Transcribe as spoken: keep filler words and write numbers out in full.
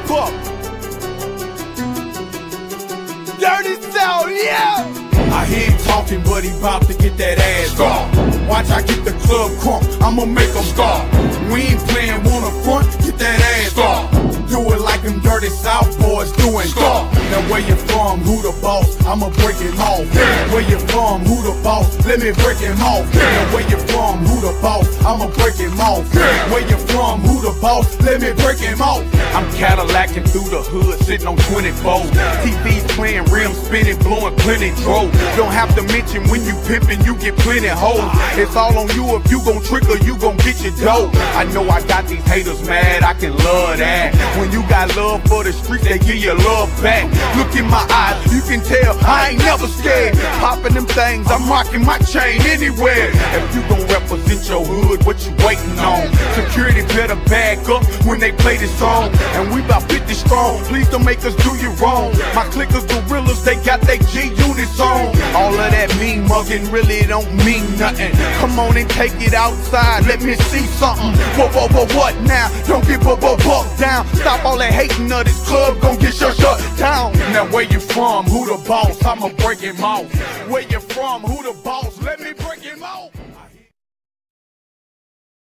up. Dirty South, yeah! I hear him talking, but he bout to get that ass scar. Watch I get the club crunk, I'ma make him scar. We ain't playing wanna front, get that ass scar. Do it like them Dirty South boys doing scar. Now where you from, who the boss, I'ma break him off. Where you from, who the boss, let me break him off. Now where you from, who the boss, I'ma break him off. Where you from, who the boss, let me break him off. I'm Cadillacing through the hood, sitting on twenty-four. T V's playing, rims spinning, blowing plenty dro. Don't have to mention when you pimpin', you get plenty hoes. It's all on you if you gon' trick or you gon' get your dough. I know I got these haters mad, I can love that. When you got love for the streets, they give you love back. Look in my eyes, you can tell I ain't never scared. Popping them things, I'm rocking my chain anywhere. If you gon' represent your hood, what you waiting on? Security better back up when they play this song. And we bout fifty strong, please don't make us do you wrong. My clickers gorillas, they got they G units on. All of that mean mugging really don't mean nothing. Come on and take it outside, let me see something. What, what, what, what now? Don't get bu bu buck down. Stop all that hating of this club, gon' get shut shut down. Now where you from? Who the boss? I'ma break him off. Where you from? Who the boss? Let me break him off.